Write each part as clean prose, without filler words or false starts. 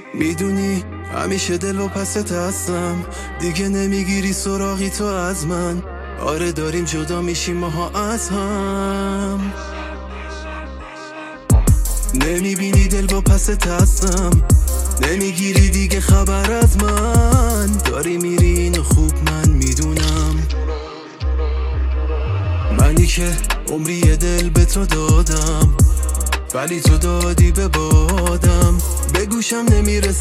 میدونی همیشه دل و پست هستم، دیگه نمیگیری سراغی تو از من. آره داریم جدا میشیم ماها از هم. نمیبینی دل با پست هستم، نمیگیری دیگه خبر از من. داری میری اینو خوب من میدونم. منی که عمری دل به تو دادم، ولی تو دادی به بادم. به گوشم نمیرسه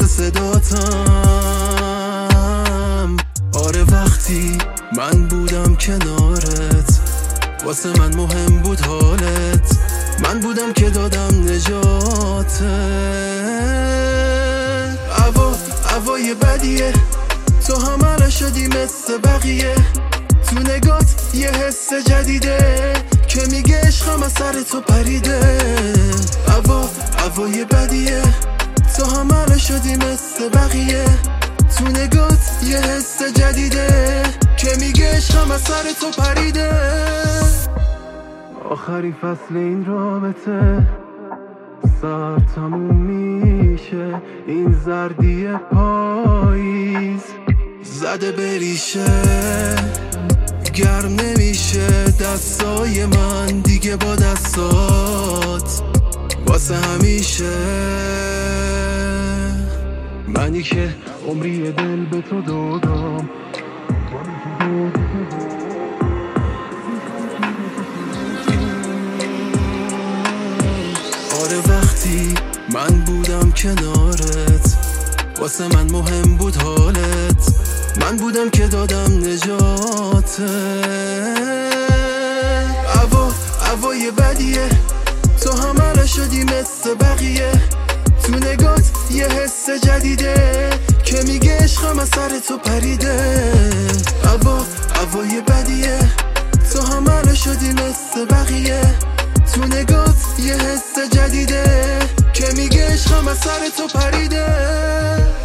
صداتم. آره وقتی من بودم کنارت، واسه من مهم بود حالت. من بودم که دادم نجاتت. هوای بدیه، تو همه شدی مثل بقیه. تو نگات یه حس جدیده که میگه عشقم از سر تو پریده. هوای بدیه، تو همه شدی مثل بقیه. تو نگات یه حس جدیده که میگه عشقم از سر تو پریده. آخری فصل این رابطه سر تموم میشه. این زردی پاییز زده بریشه، گرم نمیشه دستای من دیگه با دستات واسه همیشه. منی که عمری دل به تو دادم، آره وقتی من بودم کنارت، واسه من مهم بود حالت. من بودم که دادم نجاتت. هوای بدیه، تو همه شدی مثل بقیه. تو نگات یه حس جدیده که میگه عشقم از سر تو پریده. هوای بدیه، تو همه شدی مثل بقیه. تو نگات یه حس جدیده که میگه عشقم از سر تو پریده.